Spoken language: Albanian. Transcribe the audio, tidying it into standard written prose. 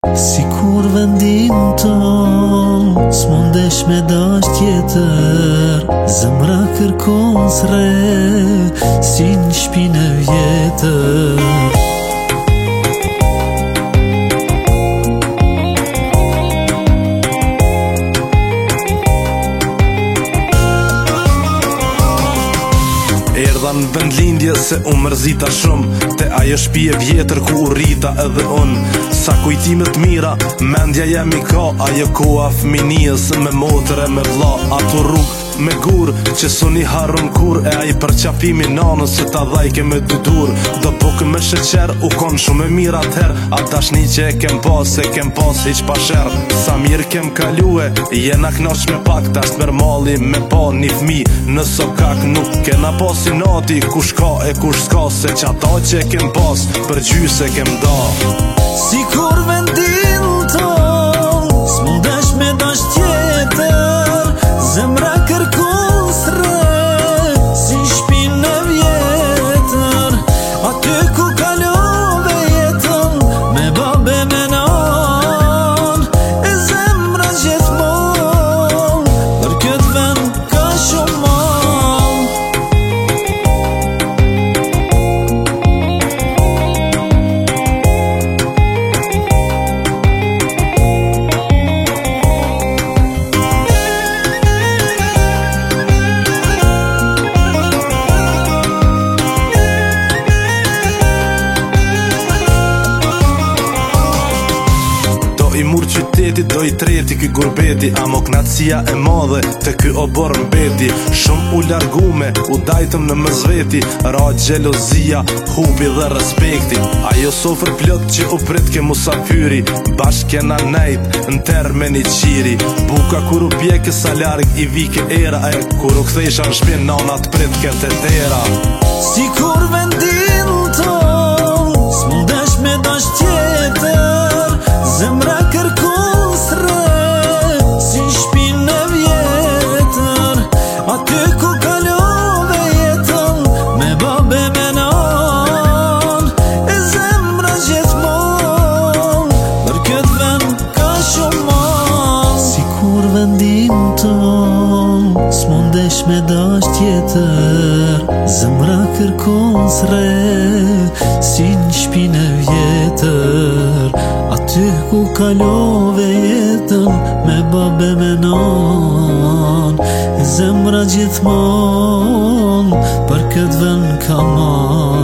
Si kur vendin ton s'mundesh me dash tjetër, zemra kërkon s're si në shpinë e vjetër. Erdha në vendlindje se mërzita shumë, te ajo shtëpi e vjetër ku u rrita edhe unë. Sa kujtimet mira, mendja jemi ka, ajo koha fëminijës me motër e me vlla. Ato rrugë me gur që suni harun kur, e ai përqafimi nanës që ta dhajke me dy dur. Do pokë me sheqer u kon shumë e mirë ather, a tashni që e kem pas hiq pa sher. Sa mirë kem kalue, jena knoq me pak, tash mer malli me pa një fmi. Në sokak nuk kena pas i nati, kush ka e kush s'ka, se që ata që e kem pas për gjyse kem da. Si kur vendin ton s'mundesh me dash tjetër, zemra kërkon s're si shpinë e vjetër. Aty ku kalove jetën me babe me nan, e zemra gjithmon për këtë vend ka shumë mal. I mur qyteti, do i treti ky gurbeti, amo knatësia e madhe të ky obor mbeti. Shumë u largume, u dajtëm në mëzveti, ra gjelozia, hubi dhe respekti. Ajo sofër plot që u prit ke musafyri, bashk kena nejt në terme një qiri. Buka kur u pjeke sa larg i vike era, e kur u kthesha në shpin nana të prit kete tera. Si kur vendin ton s'mundesh me dash tjetër, zemra kërkon s're si shpinë e vjetër. Aty ku kalove jetën me babe me nan, e zemra gjithmon për këtë vend ka shumë mal. Si kur vendin ton s'mundesh me dash tjetër, zemra kërkon s're si në shpinë e vjetër. Aty ku kalove jetën me babe me nan, e zemra gjithmon për këtë vend ka mal.